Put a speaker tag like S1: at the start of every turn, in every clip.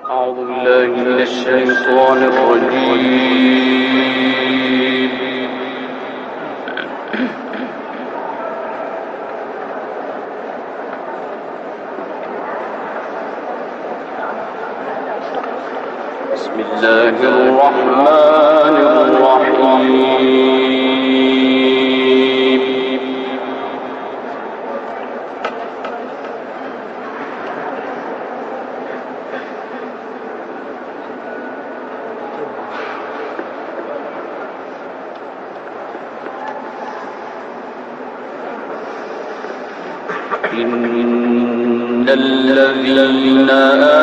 S1: أعوذ بالله من الشيطان الرجيم. بسم الله الرحمن الرحيم. إن الذين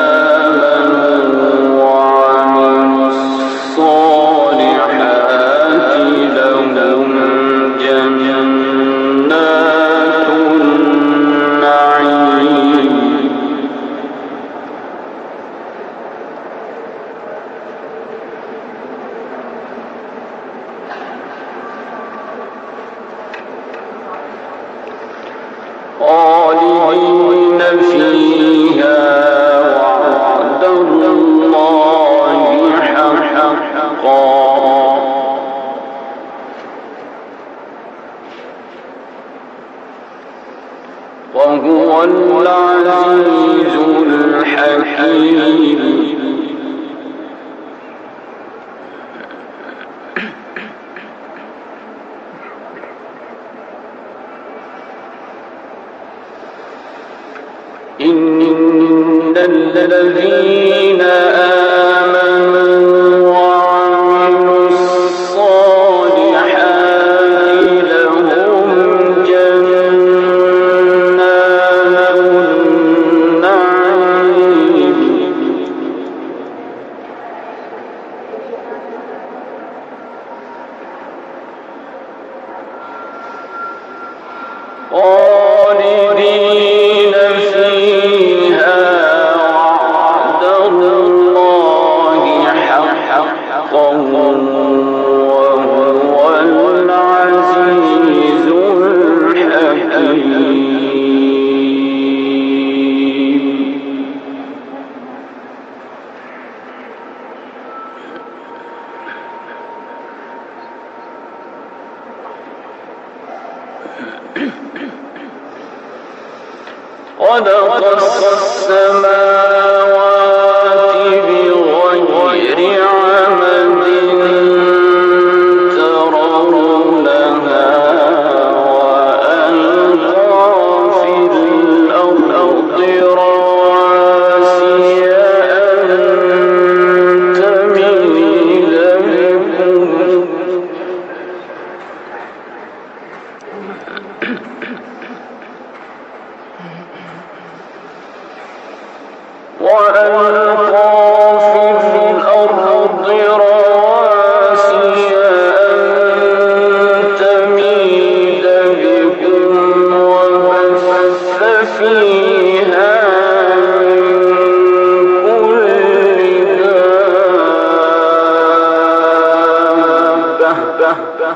S1: آمنوا وعملوا الصالحات لهم جنات النعيم خالدين فيها وعد الله حقا وهو العزيز الحكيم. إن الذين آمنوا وعملوا الصالحات لهم جنات النعيم خالدين فيها وعد الله حقا وهو العزيز الحكيم. خلق السماوات بغير عمد ترونها وألقى في الأرض رواسي أن تميد بكم وألقى في الأرض رواسي أن تميد بكم وبث فيها من كل دابة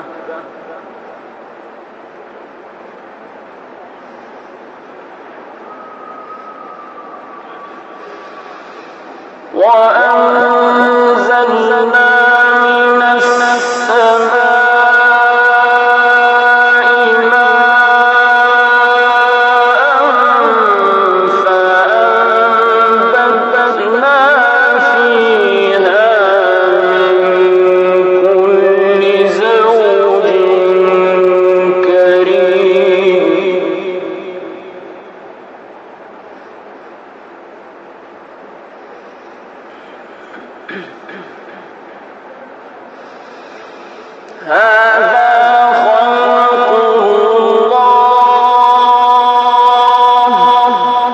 S1: وأنزلنا من السماء ماء فأنبتنا فيها من كل زوج كريم. هذا خلق الله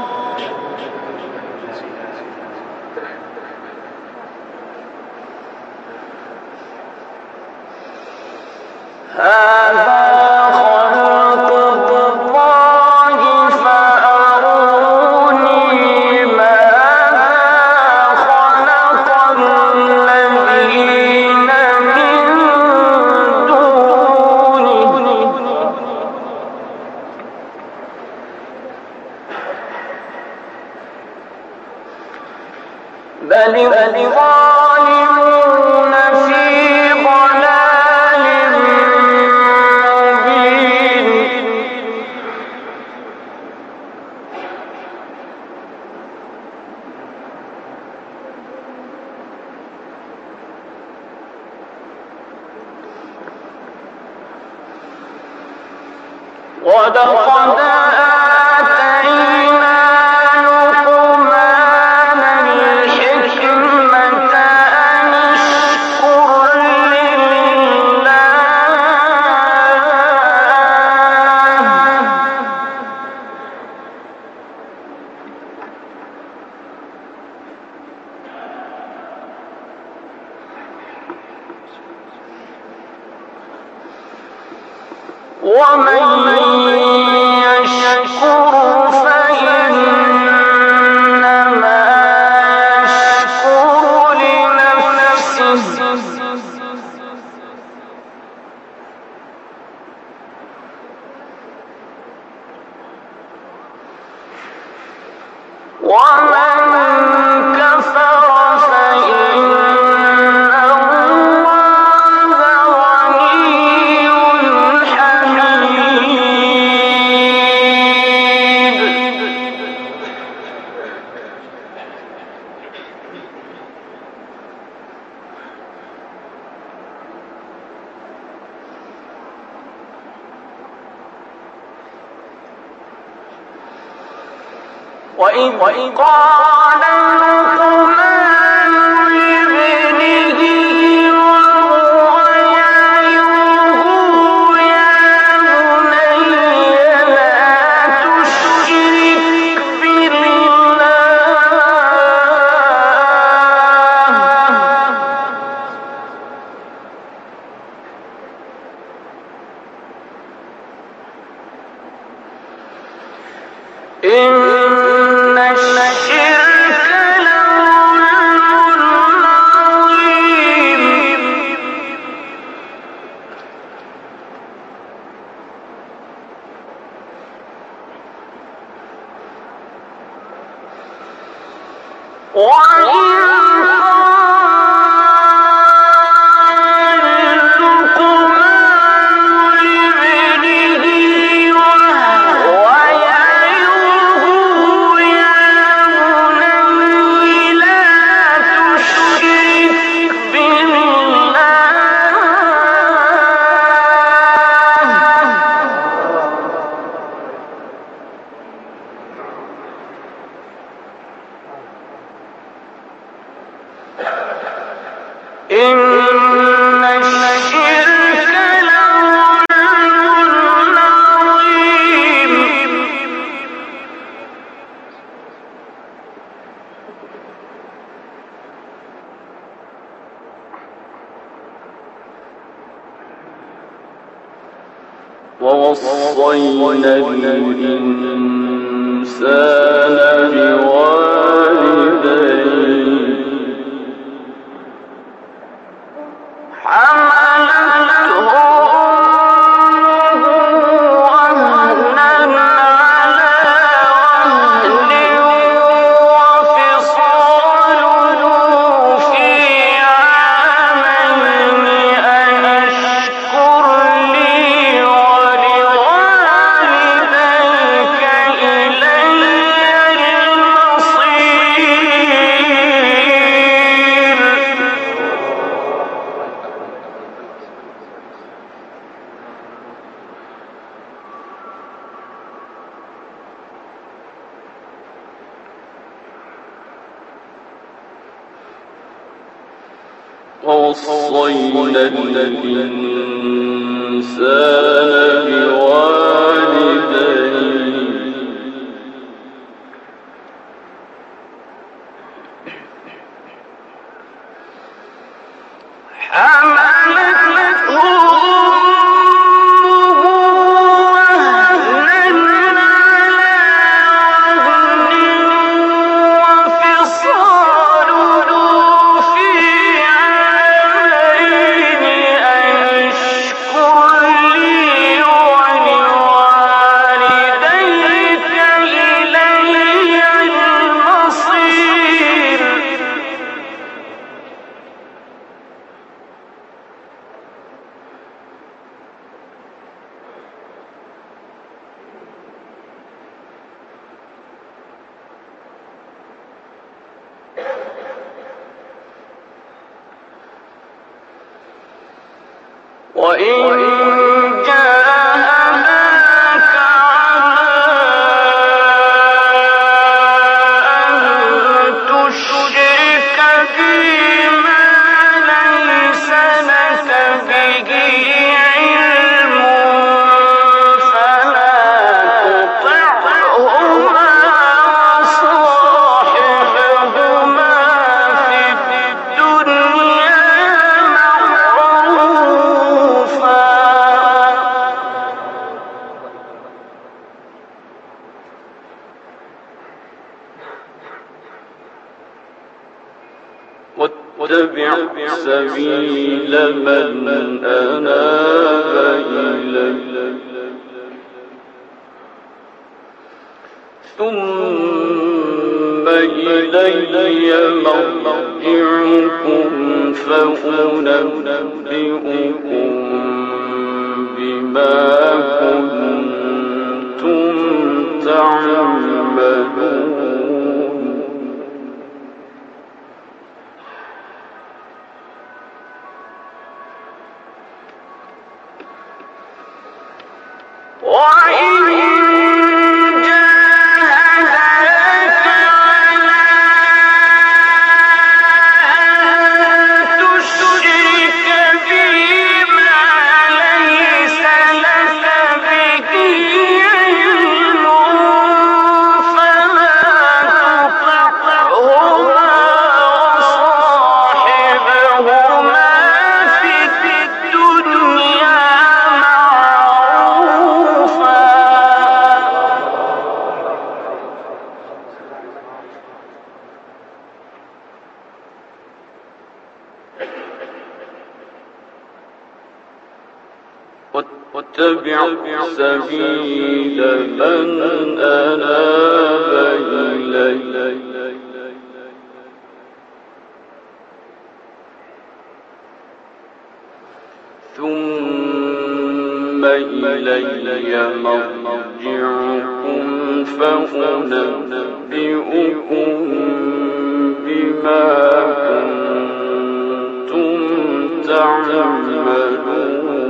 S1: فأروني ماذا خلق الذين من دونه بل الظالمون في ضلال مبين ولقد آتينا لقمان الحكمة أن اشكر لله ومن يشكر فإنما يشكر لنفسه ومن كفر فإن الله غني حميد وإذ قال لقمان لابنه وهو يعظه يا بني لا تشرك بالله إن الشرك لظلم عظيم وإن ووصينا الإنسان بوالديه حملته وهنا على وهن وفصاله في عامين أن اشكر لي ولوالديك إلي المصير ووصينا الإنسان بوالديه حملته وهنا على وهن وفصاله في عامين أن اشكر لي ولوالديك إلي المصير
S2: واتبع سبيل من أناب إلي ثم إلي مرجعكم فأنبئكم بما كنتم تعملون. واتبع سبيل من أناب إلي ثم إلي مرجعكم فأنبئكم بما كنتم تعملون.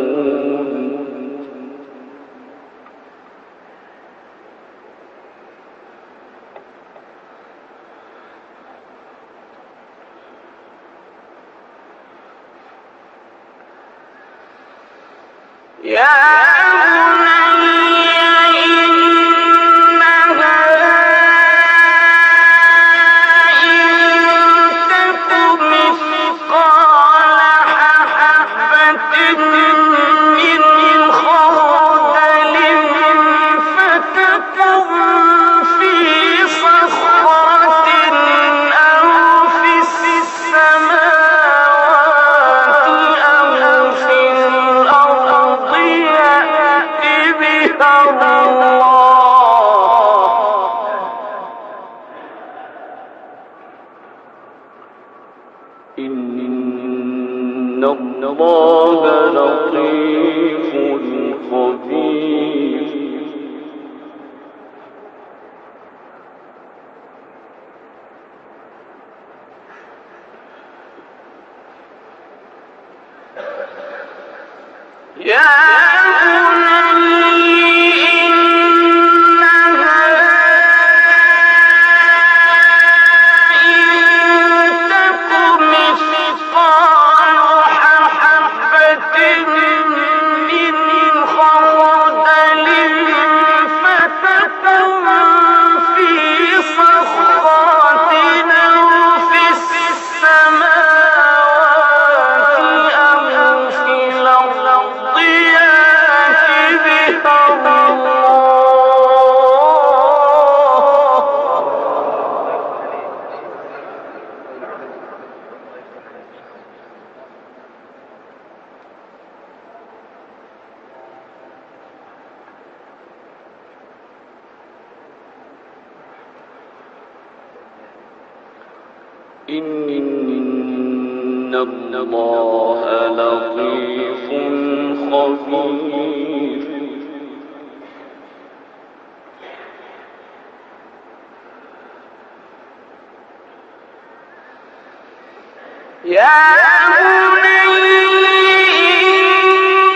S2: إن الله لطيف خبير. إن الله لطيف خبير. يا بني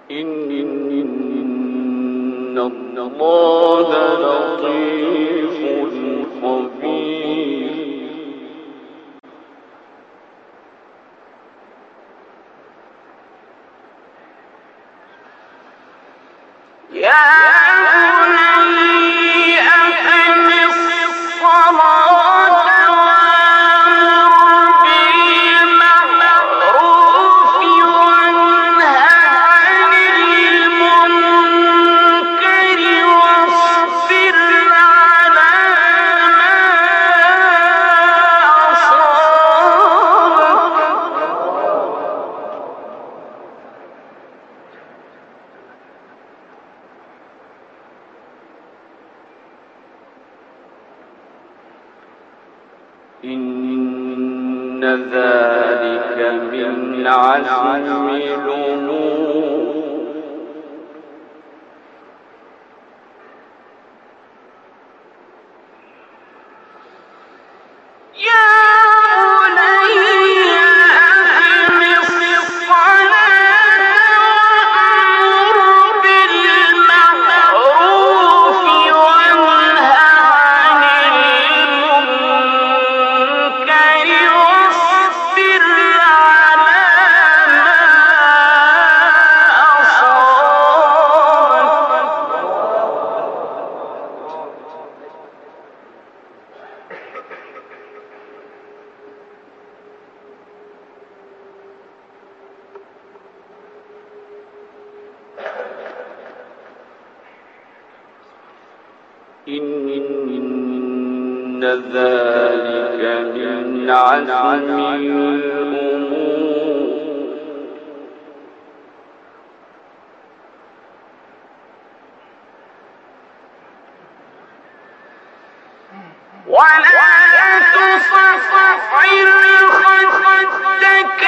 S2: إن الله لطيف خبير. إن ذلك من عزم الأمور. إن ذلك من عزم الأمور. ولا تصعر خدك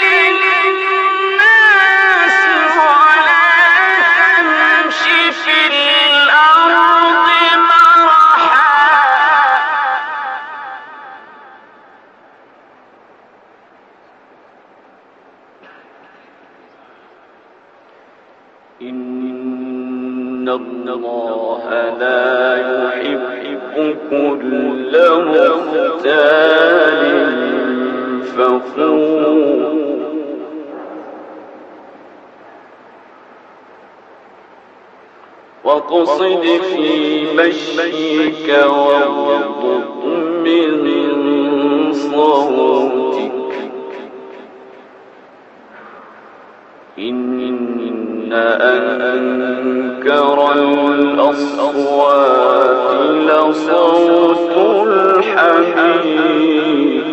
S2: للناس ولا تمشي في الأرض مرحا. إن الله لا يحب كل مختال فخور. واقصد في مشيك واغضض من صوتك. إن أنكر الأصوات لصوت الحمير.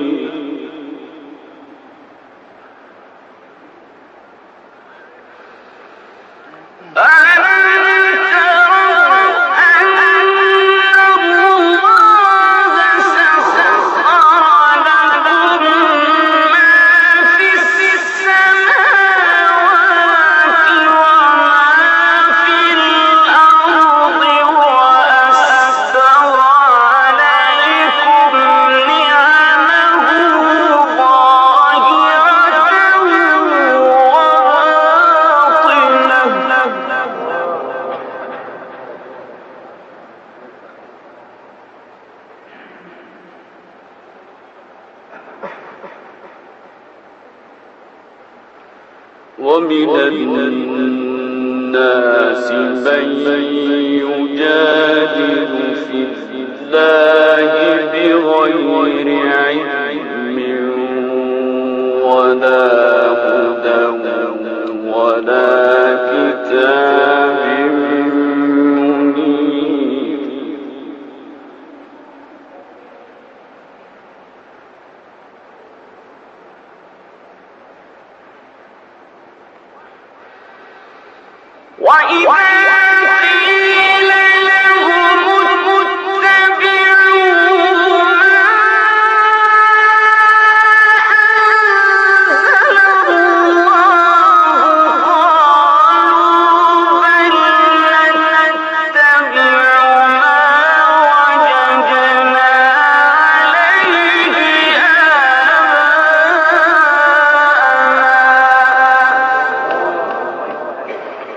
S2: ومن الناس من يجادل في الله بغير علم ولا هدى ولا كتاب منير. وإذا قيل لهم اتبعوا ما أنزل الله قالوا بل نتبع ما وجدنا عليه آباءنا.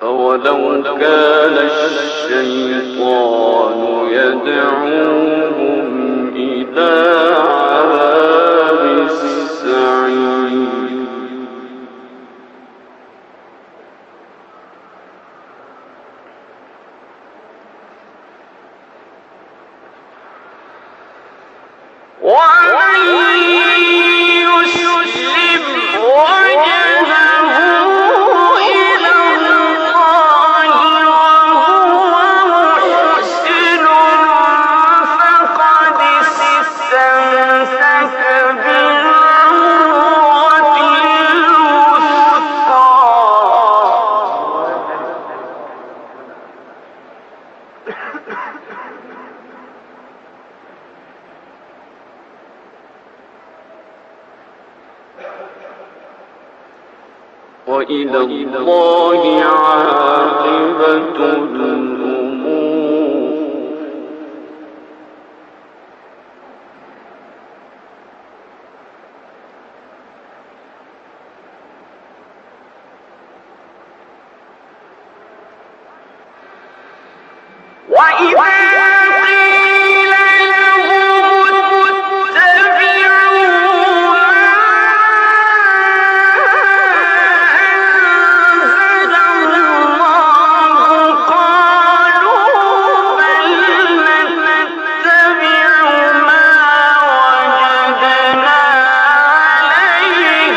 S3: أولو كان الشيطان يدعوهم إلى عذاب السعير وإلى الله عاقبة الأمور
S2: وإذا قيل لهم اتبعوا ما أنزل الله قالوا بل نتبع ما وجدنا عليه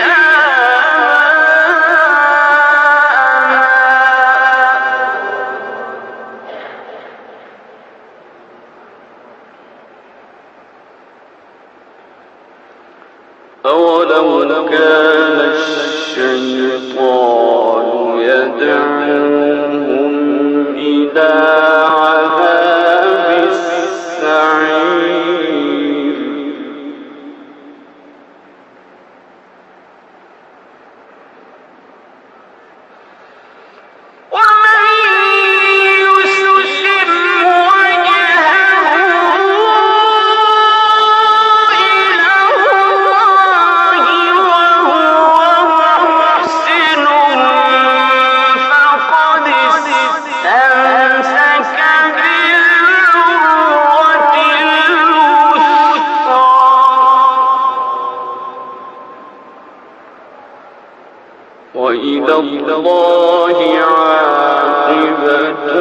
S3: أولو كان الشيطان يدعوهم إلى عذاب السعير
S2: ومن يسلم وجهه إلى الله وهو محسن فقد استمسك بالعروة الوثقى
S3: وإلى الله عاقبة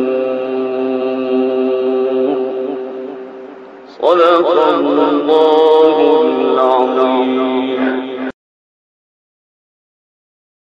S3: الأمور صدق الله